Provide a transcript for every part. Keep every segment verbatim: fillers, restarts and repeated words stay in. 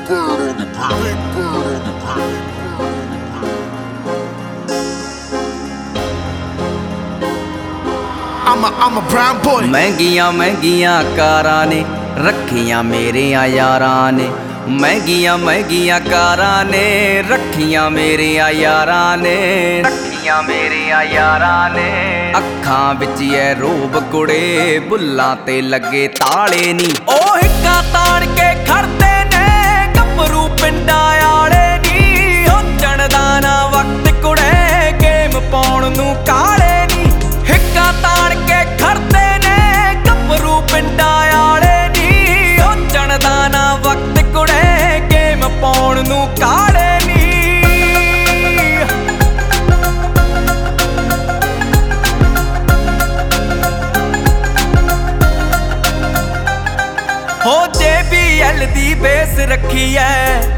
I'm a, I'm a brown boy. महंगियां महंगियां कारां ने रखियां मेरियां यारां ने, महंगियां महंगियां कारां ने रखियां मेरियां यारां ने, रखियां मेरियां यारां ने। अखां विच ऐ रूप कुड़े बुल्लां ते लगे ताले नी, ओ हिक्का ताण के खड़दे ने गभरू पिंडां आले नी। हो चढ़दा ना वक्त कुड़े गेम पाउण नूं काले नी, हिक्का ताण के खड़दे ने गभरू पिंडां आले नी। हो चढ़दा ना वक्त कुड़े गेम पाउण नूं काले नी। हो जे बी एल दी बेस रखी है,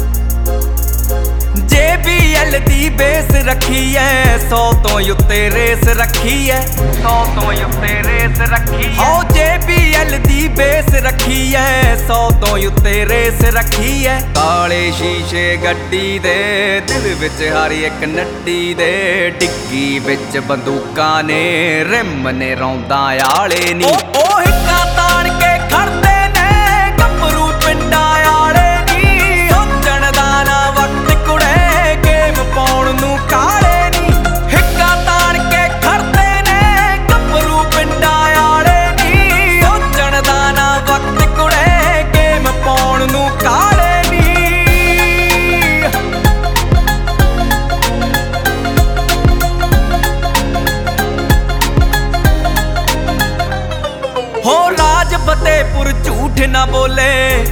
जे बी एल दी बेस रखी है, सौ तो उत्ते रेस रखी है, सौ तो उत्ते रेस रखी है। हो जे बी एल दी बेस रखी है, सौ तो उत्ते रेस रखी है। काले शीशे गड्डी दे दिल विच हर एक नड्डी दे, डिग्गी विच बंदूकां ने रिम ने रौंदा आले नी। ओ ओ हिक्का ताण के खड़दे ने गभरू पिंडां आले नी। हो चढ़दा ना वक्त कुड़े गेम पाउण नूं काले नी, हिक्का ताण के खड़दे ने गभरू पिंडां आले नी। हो चढ़दा ना वक्त कुड़े गेम पाउण नूं काले नी। हो राज फतेहपुर झूठ ना बोले,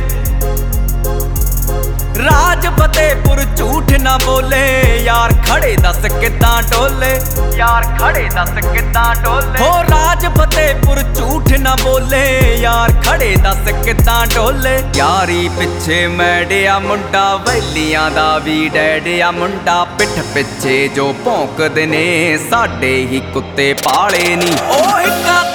राज फतेहपुर झूठ ना बोले, यार खड़े दस किदां डोले, यार खड़े दस किदां डोले। हो राज फतेहपुर झूठ ना बोले, यार खड़े दस किदां डोले। यारी पिछे मैडिया मुंडा वैलियां दा भी डैडिया मुंडा, पिठ पिछे जो भौंकदे ने साडे ही कुत्ते पाले नी। ओ हिक्का